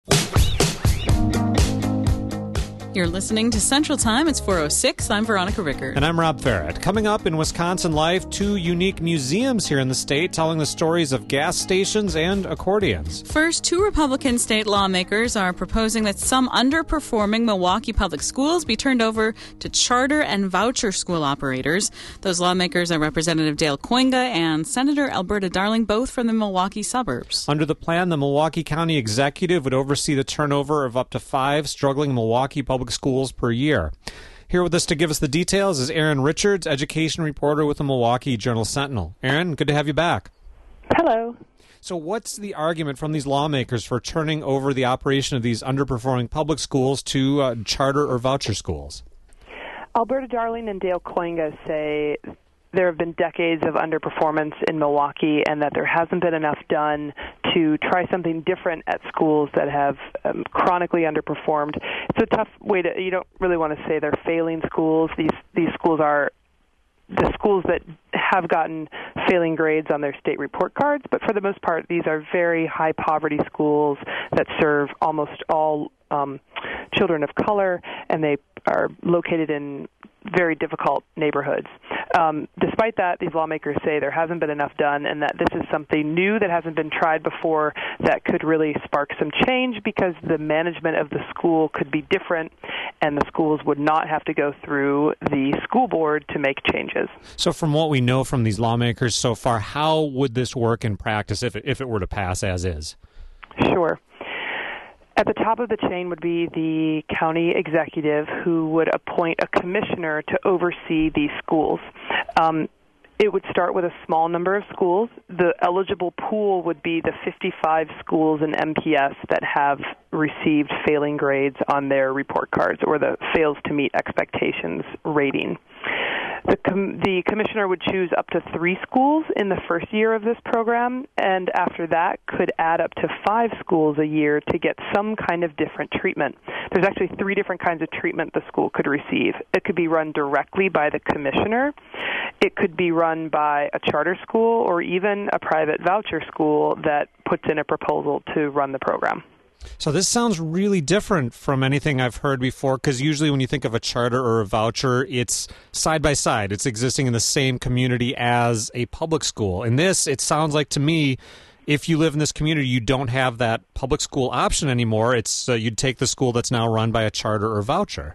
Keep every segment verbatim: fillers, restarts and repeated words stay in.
You're listening to Central Time. It's four oh six. I'm Veronica Ricker. And I'm Rob Farrett. Coming up in Wisconsin Life, two unique museums here in the state telling the stories of gas stations and accordions. First, two Republican state lawmakers are proposing that some underperforming Milwaukee public schools be turned over to charter and voucher school operators. Those lawmakers are Representative Dale Koinga and Senator Alberta Darling, both from the Milwaukee suburbs. Under the plan, the Milwaukee County Executive would oversee the turnover of up to five struggling Milwaukee public schools per year. Here with us to give us the details is Erin Richards, education reporter with the Milwaukee Journal-Sentinel. Erin, good to have you back. Hello. So what's the argument from these lawmakers for turning over the operation of these underperforming public schools to uh, charter or voucher schools? Alberta Darling and Dale Koinga say there have been decades of underperformance in Milwaukee and that there hasn't been enough done to try something different at schools that have um, chronically underperformed. It's a tough way to, you don't really want to say they're failing schools. These these schools are the schools that have gotten failing grades on their state report cards, but for the most part, these are very high poverty schools that serve almost all um, children of color, and they are located in very difficult neighborhoods. Um, despite that, these lawmakers say there hasn't been enough done and that this is something new that hasn't been tried before that could really spark some change because the management of the school could be different and the schools would not have to go through the school board to make changes. So from what we know from these lawmakers so far, how would this work in practice if it, if it were to pass as is? Sure. At the top of the chain would be the county executive who would appoint a commissioner to oversee these schools. Um, it would start with a small number of schools. The eligible pool would be the fifty-five schools in M P S that have received failing grades on their report cards or the fails to meet expectations rating. The, com- the commissioner would choose up to three schools in the first year of this program, and after that could add up to five schools a year to get some kind of different treatment. There's actually three different kinds of treatment the school could receive. It could be run directly by the commissioner. It could be run by a charter school or even a private voucher school that puts in a proposal to run the program. So this sounds really different from anything I've heard before, because usually when you think of a charter or a voucher, it's side by side. It's existing in the same community as a public school. In this, it sounds like to me, if you live in this community, you don't have that public school option anymore. It's uh, you'd take the school that's now run by a charter or voucher.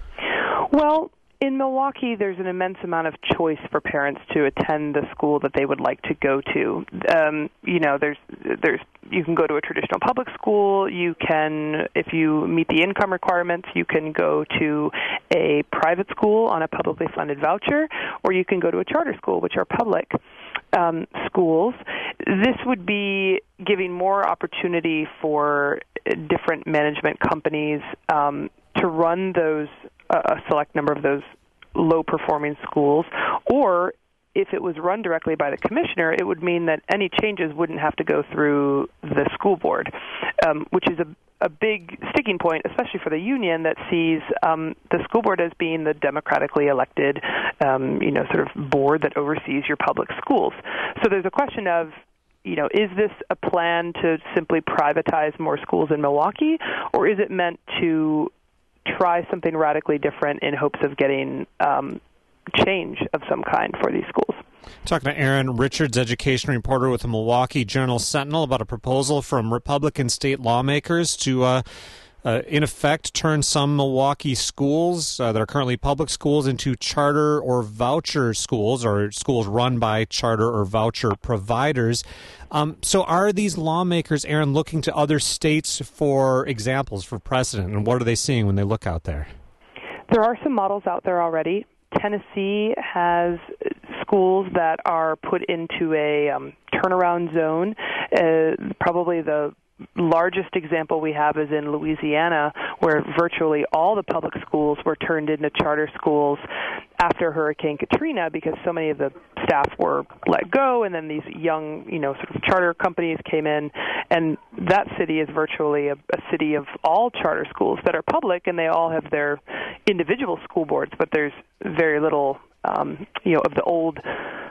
Well, in Milwaukee, there's an immense amount of choice for parents to attend the school that they would like to go to. Um, you know, there's there's you can go to a traditional public school. You can, if you meet the income requirements, you can go to a private school on a publicly funded voucher, or you can go to a charter school, which are public um, schools. This would be giving more opportunity for different management companies um, to run those a select number of those low-performing schools, or if it was run directly by the commissioner, it would mean that any changes wouldn't have to go through the school board, um, which is a, a big sticking point, especially for the union that sees um, the school board as being the democratically elected, um, you know, sort of board that oversees your public schools. So there's a question of, you know, is this a plan to simply privatize more schools in Milwaukee, or is it meant to try something radically different in hopes of getting um, change of some kind for these schools? Talking to Erin Richards, education reporter with the Milwaukee Journal-Sentinel, about a proposal from Republican state lawmakers to, uh, uh, in effect, turn some Milwaukee schools uh, that are currently public schools into charter or voucher schools, or schools run by charter or voucher providers. Um, so are these lawmakers, Erin, looking to other states for examples, for precedent, and what are they seeing when they look out there? There are some models out there already. Tennessee has schools that are put into a um, turnaround zone. Uh, probably the largest example we have is in Louisiana, where virtually all the public schools were turned into charter schools after Hurricane Katrina because so many of the staff were let go, and then these young, you know, sort of charter companies came in, and that city is virtually a, a city of all charter schools that are public, and they all have their individual school boards, but there's very little, um, you know, of the old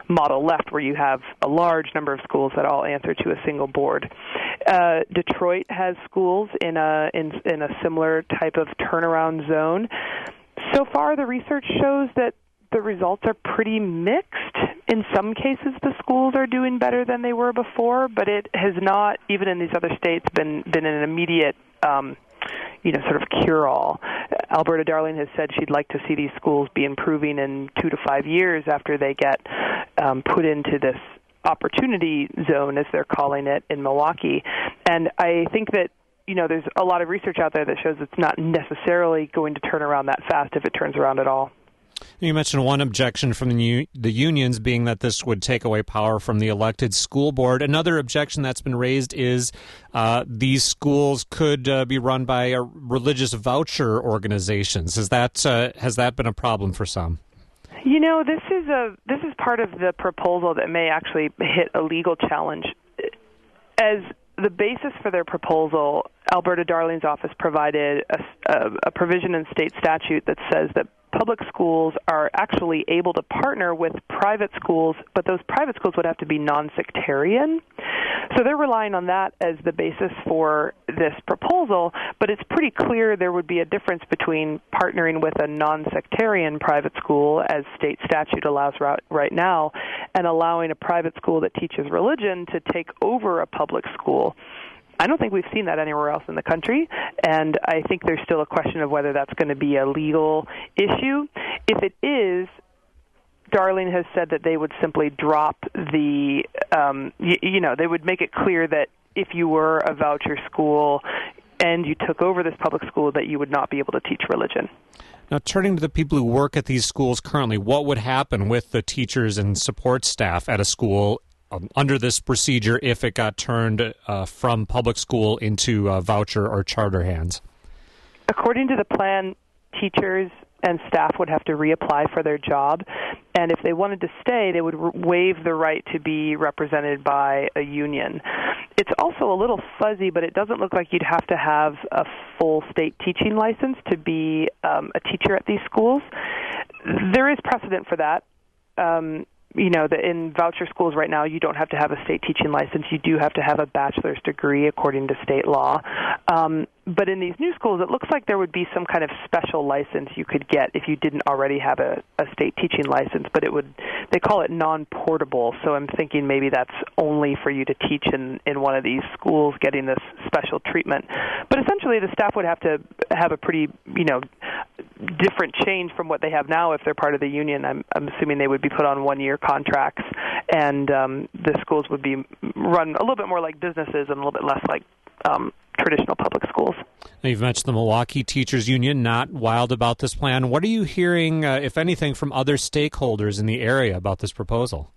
model left, where you have a large number of schools that all answer to a single board. Uh, Detroit has schools in a in, in a similar type of turnaround zone. So far, the research shows that the results are pretty mixed. In some cases, the schools are doing better than they were before, but it has not, even in these other states, been been an immediate, um, you know, sort of cure-all. Alberta Darling has said she'd like to see these schools be improving in two to five years after they get um, put into this opportunity zone, as they're calling it, in Milwaukee. And I think that, you know, there's a lot of research out there that shows it's not necessarily going to turn around that fast if it turns around at all. You mentioned one objection from the, the unions being that this would take away power from the elected school board. Another objection that's been raised is uh, these schools could uh, be run by uh, religious voucher organizations. Is that uh, has that been a problem for some? You know, this is a this is part of the proposal that may actually hit a legal challenge. As the basis for their proposal, Alberta Darling's office provided a, a, a provision in state statute that says that public schools are actually able to partner with private schools, but those private schools would have to be non-sectarian. So they're relying on that as the basis for this proposal, but it's pretty clear there would be a difference between partnering with a non-sectarian private school, as state statute allows right now, and allowing a private school that teaches religion to take over a public school. I don't think we've seen that anywhere else in the country, and I think there's still a question of whether that's going to be a legal issue. If it is, Darling has said that they would simply drop the, um, you, you know, they would make it clear that if you were a voucher school and you took over this public school, that you would not be able to teach religion. Now, turning to the people who work at these schools currently, what would happen with the teachers and support staff at a school Um, under this procedure if it got turned uh, from public school into uh, voucher or charter hands? According to the plan, teachers and staff would have to reapply for their job, and if they wanted to stay, they would waive the right to be represented by a union. It's also a little fuzzy, but it doesn't look like you'd have to have a full state teaching license to be um, a teacher at these schools. There is precedent for that. Um, You know, the, in voucher schools right now, you don't have to have a state teaching license. You do have to have a bachelor's degree according to state law. Um, but in these new schools, it looks like there would be some kind of special license you could get if you didn't already have a, a state teaching license. But it would, they call it non-portable. So I'm thinking maybe that's only for you to teach in, in one of these schools, getting this special treatment. But essentially, the staff would have to have a pretty, you know, different change from what they have now if they're part of the union. I'm, I'm assuming they would be put on one-year contracts, and um, the schools would be run a little bit more like businesses and a little bit less like um, traditional public schools. Now, you've mentioned the Milwaukee Teachers Union, not wild about this plan. What are you hearing, uh, if anything, from other stakeholders in the area about this proposal?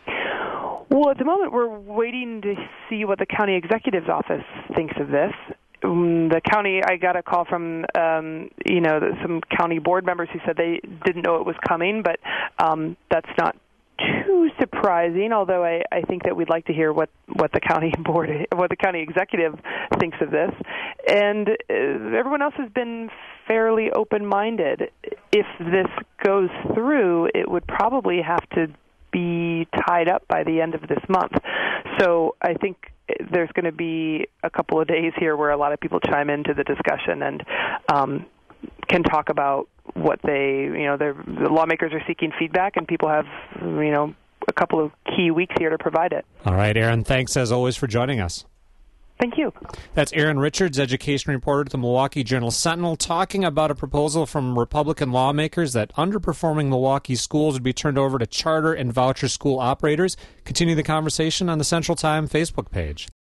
Well, at the moment, we're waiting to see what the county executive's office thinks of this. Um, the county, I got a call from, um, you know, some county board members who said they didn't know it was coming, but um, that's not too surprising, although I, I think that we'd like to hear what, what the county board, what the county executive thinks of this. And uh, everyone else has been fairly open-minded. If this goes through, it would probably have to be tied up by the end of this month. So I think there's going to be a couple of days here where a lot of people chime into the discussion and um, can talk about what they, you know, the lawmakers are seeking feedback, and people have, you know, a couple of key weeks here to provide it. All right, Erin, thanks as always for joining us. Thank you. That's Erin Richards, education reporter at the Milwaukee Journal-Sentinel, talking about a proposal from Republican lawmakers that underperforming Milwaukee schools would be turned over to charter and voucher school operators. Continue the conversation on the Central Time Facebook page.